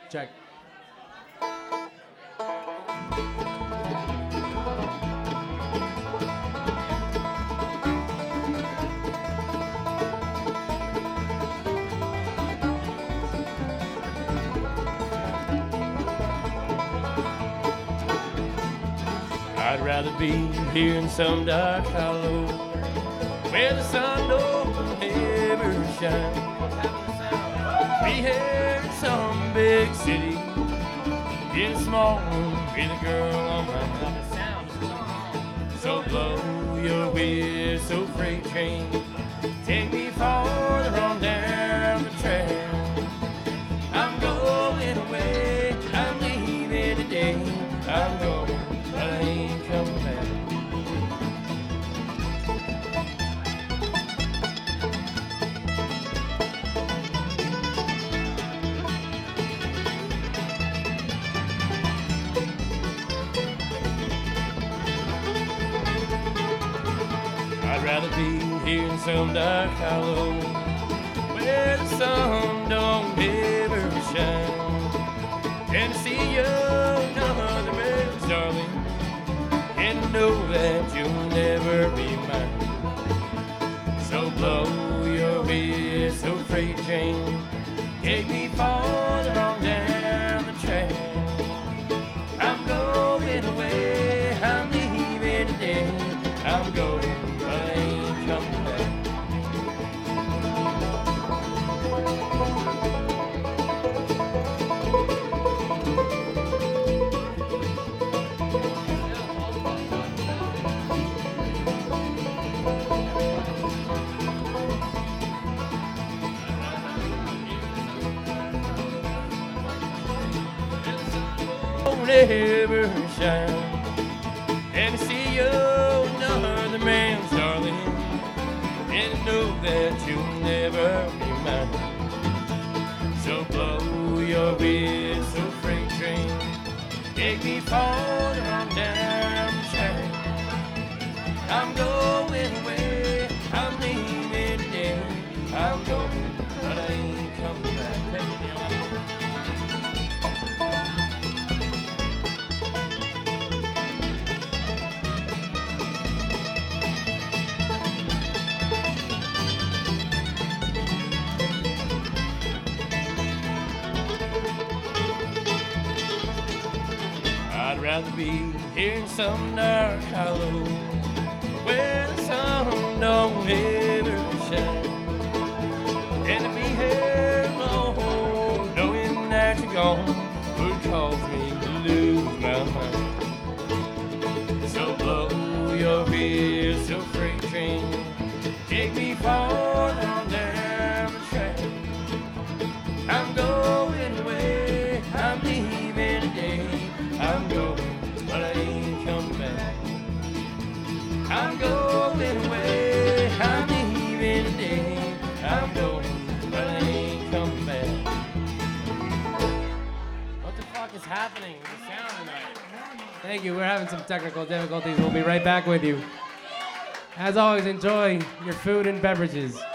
Check. I'd rather be here in some dark hollow where the sun don't ever shine. Be here in some big city, in a small room with a girl on my mind. So blow your whistle, freight train, take me farther on down the track. I'm going away, I'm leaving today. I'm going, but I ain't coming back. I'd rather be here in some dark hollow where the sun don't ever shine. And to see you another man's darling, and to know that you'll never be mine. So blow your whistle, freight train, take me farther on down the track. I'm going away, I'm leaving today. I'm going, but I ain't coming back. Won't ever shine, and to see you another man's darling, and to know that you'll never be mine. So blow your whistle, freight train, take me farther on down the track. I'm going away, I'm leaving today. I'm going, but I ain't coming back. I'd rather be here in some dark hollow where the sun don't ever shine, and to be here alone, knowing that you're gone, would cause me to lose my mind. So blow your whistle, freight train, take me farther on down the track. I'm going away, I'm leaving today. I'm going, but I ain't coming back. I'm going away, I'm leaving today. I'm going, but I ain't coming back. What the fuck is happening with the sound tonight? Thank you. We're having some technical difficulties. We'll be right back with you. As always, enjoy your food and beverages.